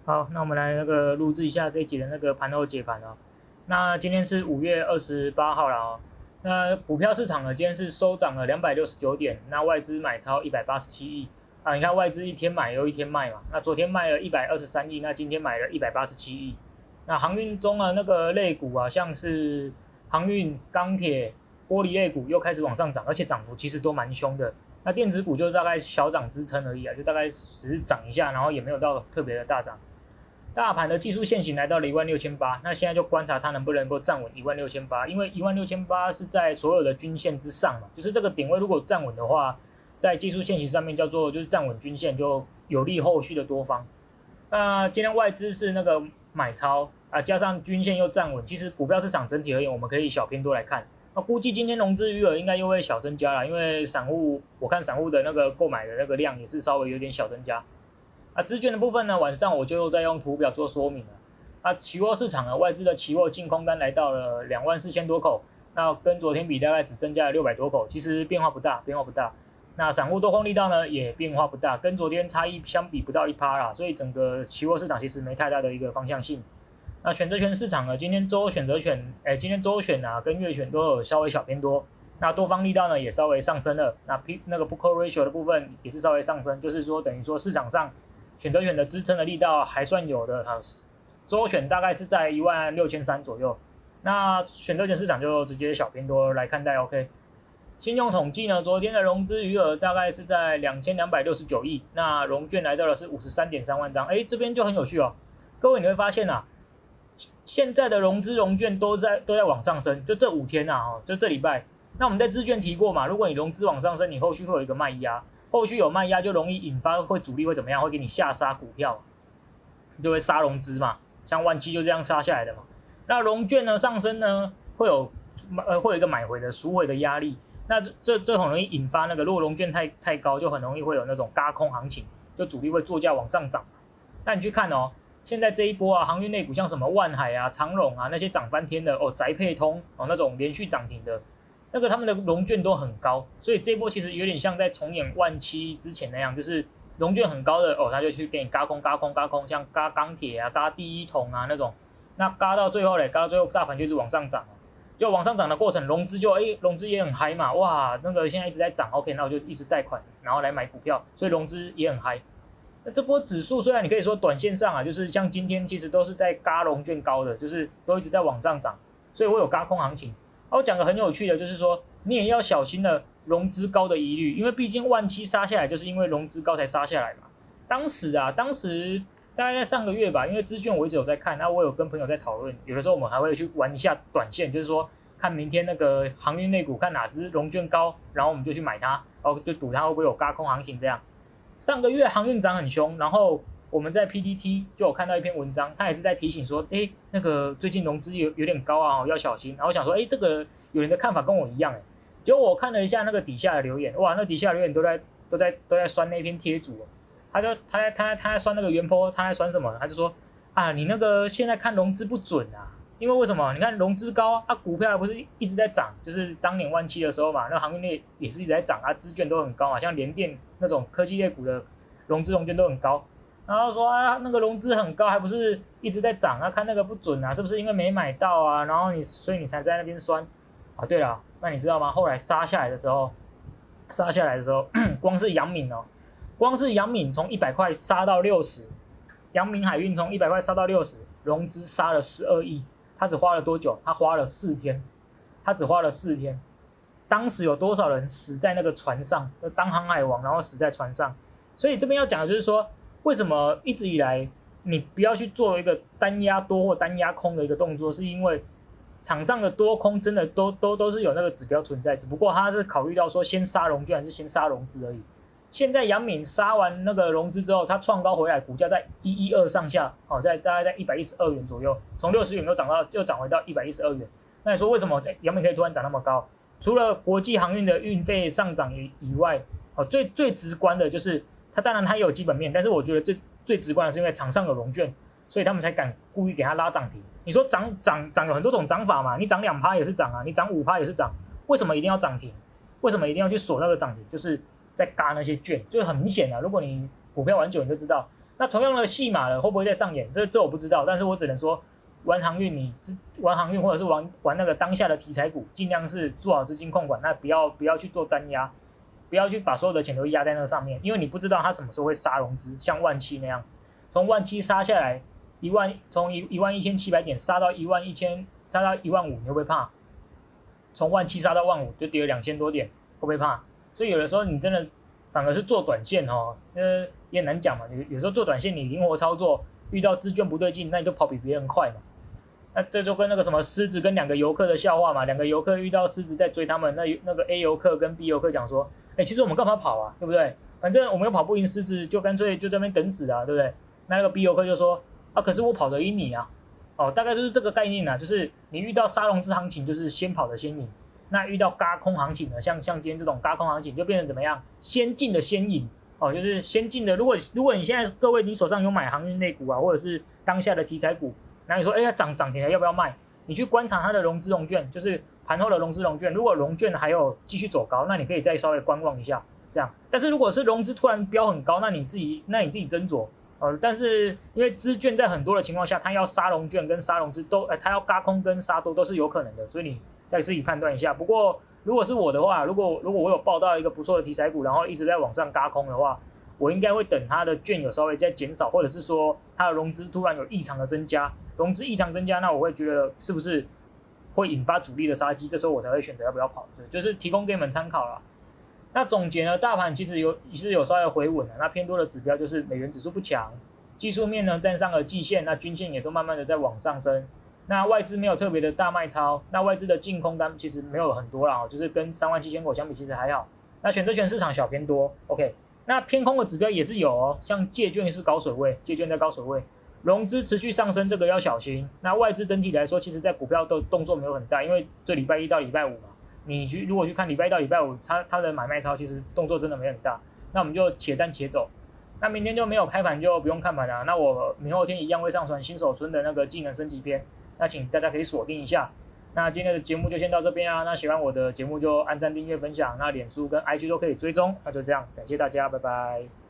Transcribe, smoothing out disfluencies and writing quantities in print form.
好，那我们来录制一下这一集的盘后解盘哦。那今天是5月28号了哦。那股票市场呢，今天是收涨了269点，那外资买超187亿啊。你看外资一天买又一天卖嘛，那昨天卖了123亿，那今天买了187亿。那航运中啊，类股啊，像是航运、钢铁、玻璃类股又开始往上涨，而且涨幅其实都蛮凶的。那电子股就大概小涨支撑而已啊，就大概只是涨一下，然后也没有到特别的大涨。大盘的技术线型来到了16800，那现在就观察它能不能够站稳16800，因为16800是在所有的均线之上嘛，就是这个点位如果站稳的话，在技术线型上面叫做就是站稳均线，就有利后续的多方。那今天外资是买超啊，加上均线又站稳，其实股票市场整体而言，我们可以小偏多来看。那估计今天融资余额应该又会小增加了，因为我看散户的购买的量也是稍微有点小增加。资券的部分呢，晚上我就再用图表做说明了。期货市场呢，外资的期货净空单来到了24000多口，那跟昨天比大概只增加了600多口，其实变化不大。那散户多空力道呢也变化不大，跟昨天差异相比不到1%啦，所以整个期货市场其实没太大的一个方向性。那选择权市场呢，今天周选啊跟月选都有稍微小偏多，那多方力道呢也稍微上升了，那put call ratio 的部分也是稍微上升，就是说等于说市场上选择权的支撑的力道还算有的啊，周选大概是在16300左右，那选择权市场就直接小偏多来看待 OK。信用统计呢，昨天的融资余额大概是在2269亿，那融券来到的是53.3万张，这边就很有趣哦，各位你会发现啊，现在的融券都在往上升，就这5天啊，就这礼拜。那我们在资券提过嘛，如果你融资往上升，你后续会有一个卖压。后续有卖压就容易引发主力会怎么样？会给你下杀股票，就会杀融资嘛。像万七就这样杀下来的嘛。那融券呢上升呢，会有一个买回的赎回的压力。那这很容易引发如果融券太高，就很容易会有那种軋空行情，就主力会作价往上涨。那你去看哦，现在这一波啊，航运类股像什么万海啊、长荣啊那些涨翻天的哦，宅配通哦那种连续涨停的。他们的融券都很高，所以这一波其实有点像在重演万七之前那样，就是融券很高的哦，他就去给你軋空，像軋钢铁啊、軋第一铜啊那种，那軋到最后大盘就是往上涨，就往上涨的过程，融资也很嗨嘛，哇，现在一直在涨 ，OK， 那我就一直贷款，然后来买股票，所以融资也很嗨。那这波指数虽然你可以说短线上啊，就是像今天其实都是在軋融券高的，就是都一直在往上涨，所以会有軋空行情。我讲个很有趣的，就是说你也要小心了融资高的疑虑，因为毕竟万七杀下来就是因为融资高才杀下来嘛。当时大概在上个月吧，因为资券我一直有在看，那我有跟朋友在讨论，有的时候我们还会去玩一下短线，就是说看明天航运类股看哪只融券高，然后我们就去买它，然后就赌它会不会有軋空行情这样。上个月航运涨很凶，然后我们在 PTT 就有看到一篇文章，他也是在提醒说，最近融资有点高啊，要小心。然后我想说，这个有人的看法跟我一样，结果我看了一下底下的留言，哇，那底下留言都在酸那篇贴主，他在酸原 po， 他在酸什么？他就说啊，你现在看融资不准啊，因为什么？你看融资高啊，股票还不是一直在涨，就是当年万七的时候嘛，那航运类也是一直在涨啊，资券都很高嘛，像联电那种科技类股的融券都很高。然后说啊，融资很高，还不是一直在涨啊？看不准啊，是不是因为没买到啊？然后所以你才在那边酸啊？对了，那你知道吗？后来杀下来的时候，光是阳明从100块杀到60，阳明海运从100块杀到60，融资杀了12亿，他只花了多久？他花了4天，当时有多少人死在船上？当航海王，然后死在船上。所以这边要讲的就是说，为什么一直以来你不要去做一个单压多或单压空的一个动作？是因为场上的多空真的都是有指标存在，只不过他是考虑到说先杀融券还是先杀融资而已。现在阳明杀完融资之后，它创高回来，股价在112上下，大概在112元左右，从60元又涨回到112元。那你说为什么阳明可以突然涨那么高？除了国际航运的运费上涨以外，最直观的就是它当然它也有基本面，但是我觉得最直观的是因为场上有融券，所以他们才敢故意给它拉涨停。你说涨有很多种涨法嘛，你涨2%也是涨啊，你涨5%也是涨，为什么一定要涨停？为什么一定要去锁涨停？就是在軋那些券，就是很明显啊。如果你股票玩久你就知道， 那同样的戏码了会不会再上演？这我不知道，但是我只能说玩航运玩航运或者是玩那个当下的题材股，尽量是做好资金控管，那不要去做单压，不要去把所有的钱都压在那个上面，因为你不知道它什么时候会杀融资，像万七那样，从万七杀下来从11700点杀到11000，杀到15000，你会不会怕？从万七杀到15000就跌了2000多点，会不会怕？所以有的时候你真的反而是做短线哦，也难讲嘛。有时候做短线你灵活操作，遇到资券不对劲，那你就跑比别人快嘛。那这就跟那个什么狮子跟2个游客的笑话嘛，2个游客遇到狮子在追他们，那个 A 游客跟 B 游客讲说，其实我们干嘛跑啊，对不对？反正我们又跑不赢狮子，就干脆就在那边等死啊，对不对？那个 B 游客就说可是我跑得赢你啊，大概就是这个概念啊，就是你遇到杀融资行情，就是先跑的先赢。那遇到轧空行情呢，像今天这种轧空行情，就变成怎么样？先进的先赢就是先进的。如果你现在各位你手上有买航运类股啊，或者是当下的题材股，那你说它涨停了要不要卖？你去观察它的融资融券，就是盘后的融资融券，如果融券还有继续走高，那你可以再稍微观望一下这样。但是如果是融资突然飙很高，那你自己斟酌但是因为资券在很多的情况下，它要杀融券跟杀融资都它要轧空跟杀多都是有可能的，所以你再自己判断一下。不过如果是我的话，如果我有报到一个不错的题材股，然后一直在往上轧空的话，我应该会等它的券有稍微再减少，或者是说它的融资突然有异常的增加，融资异常增加，那我会觉得是不是会引发主力的杀机，这时候我才会选择要不要跑，就是提供给你们参考啦。那总结呢，大盘其实有稍微回稳了，那偏多的指标就是美元指数不强，技术面呢站上了季线，那均线也都慢慢的在往上升。那外资没有特别的大卖超，那外资的净空单其实没有很多啦，就是跟37000口相比其实还好。那选择权市场小偏多 ，OK。那偏空的指标也是有像借券是高水位，借券在高水位，融资持续上升，这个要小心。那外资整体来说，其实在股票的动作没有很大，因为这礼拜一到礼拜五嘛，你如果去看礼拜一到礼拜五，它的买卖超其实动作真的没很大。那我们就且战且走。那明天就没有开盘，就不用看盘了。那我明后天一样会上传新手村的那个技能升级篇，那请大家可以锁定一下。那今天的节目就先到这边啊。那喜欢我的节目就按赞、订阅、分享。那脸书跟IG都可以追踪。那就这样，感谢大家，拜拜。